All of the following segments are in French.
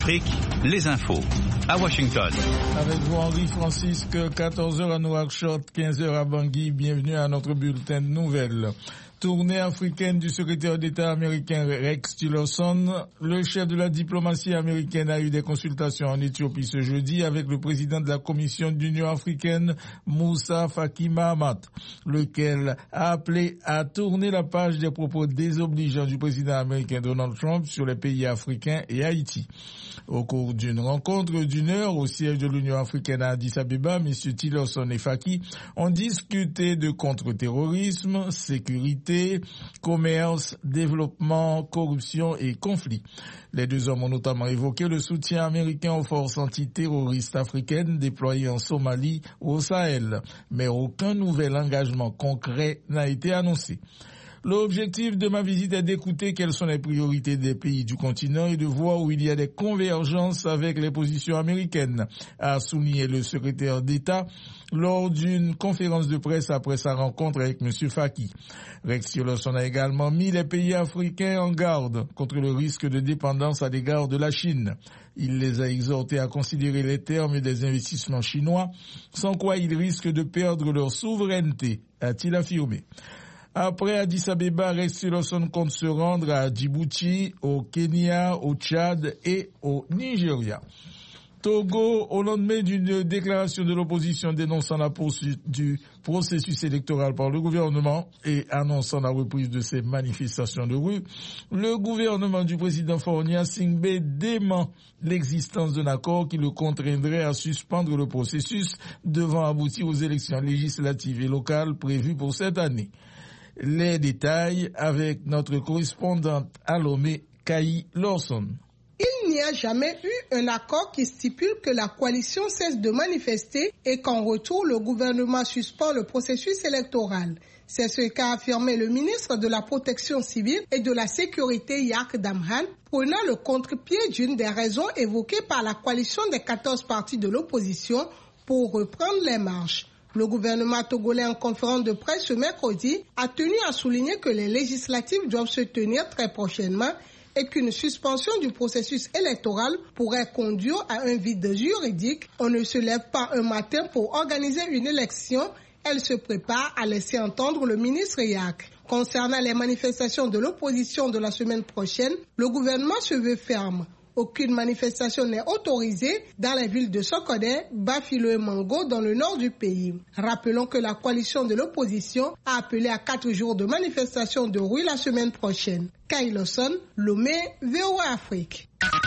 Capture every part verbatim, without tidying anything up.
Afrique, les infos, à Washington. Avec vous, Henri Francisque, quatorze heures à Nouakchott, quinze heures à Bangui. Bienvenue à notre bulletin de nouvelles. Tournée africaine du secrétaire d'État américain Rex Tillerson. Le chef de la diplomatie américaine a eu des consultations en Éthiopie ce jeudi avec le président de la Commission de l'Union africaine, Moussa Faki Mahamat, lequel a appelé à tourner la page des propos désobligeants du président américain Donald Trump sur les pays africains et Haïti. Au cours d'une rencontre d'une heure au siège de l'Union africaine à Addis Abeba, M. Tillerson et Faki ont discuté de contre-terrorisme, sécurité, commerce, développement, corruption et conflits. Les deux hommes ont notamment évoqué le soutien américain aux forces antiterroristes africaines déployées en Somalie ou au Sahel, mais aucun nouvel engagement concret n'a été annoncé. L'objectif de ma visite est d'écouter quelles sont les priorités des pays du continent et de voir où il y a des convergences avec les positions américaines, a souligné le secrétaire d'État lors d'une conférence de presse après sa rencontre avec M. Faki. Rex Tillerson a également mis les pays africains en garde contre le risque de dépendance à l'égard de la Chine. Il les a exhortés à considérer les termes des investissements chinois, sans quoi ils risquent de perdre leur souveraineté, a-t-il affirmé. Après Addis Abeba, Rex Tillerson compte se rendre à Djibouti, au Kenya, au Tchad et au Nigeria. Togo, au lendemain d'une déclaration de l'opposition dénonçant la poursuite du processus électoral par le gouvernement et annonçant la reprise de ces manifestations de rue, le gouvernement du président Faure Gnassingbé dément l'existence d'un accord qui le contraindrait à suspendre le processus devant aboutir aux élections législatives et locales prévues pour cette année. Les détails avec notre correspondante à Lomé, Kaï Lawson. Il n'y a jamais eu un accord qui stipule que la coalition cesse de manifester et qu'en retour, le gouvernement suspend le processus électoral. C'est ce qu'a affirmé le ministre de la Protection civile et de la Sécurité, Yak Damhan, prenant le contre-pied d'une des raisons évoquées par la coalition des quatorze partis de l'opposition pour reprendre les marches. Le gouvernement togolais, en conférence de presse ce mercredi, a tenu à souligner que les législatives doivent se tenir très prochainement et qu'une suspension du processus électoral pourrait conduire à un vide juridique. On ne se lève pas un matin pour organiser une élection. Elle se prépare, à laisser entendre le ministre Yak. Concernant les manifestations de l'opposition de la semaine prochaine, le gouvernement se veut ferme. Aucune manifestation n'est autorisée dans les villes de Sokodé, Bafilo et Mango dans le nord du pays. Rappelons que la coalition de l'opposition a appelé à quatre jours de manifestation de rue la semaine prochaine. Kaï Lawson, Lomé, V O A Afrique.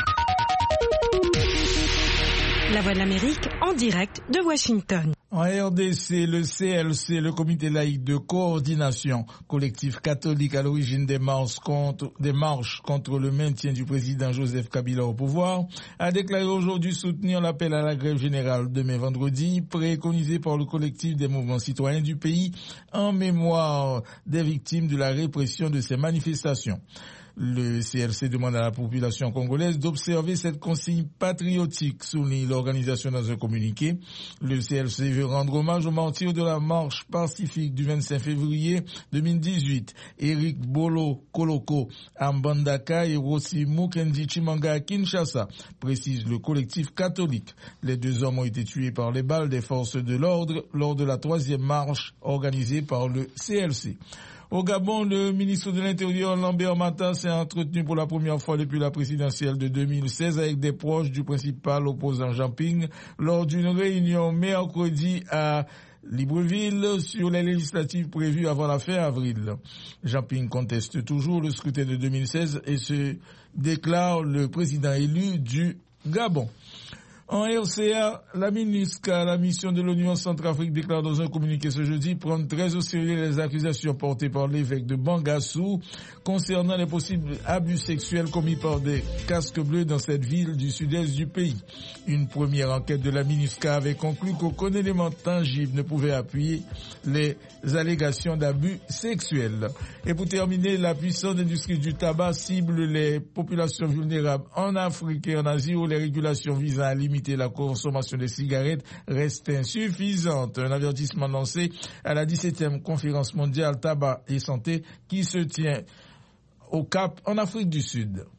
La Voix de l'Amérique en direct de Washington. En R D C, le C L C, le Comité laïque de coordination, collectif catholique à l'origine des marches contre, des marches contre le maintien du président Joseph Kabila au pouvoir, a déclaré aujourd'hui soutenir l'appel à la grève générale demain vendredi, préconisé par le collectif des mouvements citoyens du pays en mémoire des victimes de la répression de ces manifestations. Le C L C demande à la population congolaise d'observer cette consigne patriotique, souligne l'organisation dans un communiqué. Le C L C veut rendre hommage aux martyrs de la marche pacifique du vingt-cinq février deux mille dix-huit. Eric Bolo Koloko à Mbandaka et Rossi Mukendi Chimanga à Kinshasa, précise le collectif catholique. Les deux hommes ont été tués par les balles des forces de l'ordre lors de la troisième marche organisée par le C L C. Au Gabon, le ministre de l'Intérieur, Lambert Mata, s'est entretenu pour la première fois depuis la présidentielle de deux mille seize avec des proches du principal opposant Jean Ping lors d'une réunion mercredi à Libreville sur les législatives prévues avant la fin avril. Jean Ping conteste toujours le scrutin de deux mille seize et se déclare le président élu du Gabon. En R C A, la MINUSCA, la mission de l'ONU en Centrafrique, déclare dans un communiqué ce jeudi prendre très au sérieux les accusations portées par l'évêque de Bangassou concernant les possibles abus sexuels commis par des casques bleus dans cette ville du sud-est du pays. Une première enquête de la MINUSCA avait conclu qu'aucun élément tangible ne pouvait appuyer les allégations d'abus sexuels. Et pour terminer, la puissante industrie du tabac cible les populations vulnérables en Afrique et en Asie où les régulations visant à limiter la consommation de cigarettes reste insuffisante. Un avertissement lancé à la dix-septième conférence mondiale tabac et santé qui se tient au Cap en Afrique du Sud.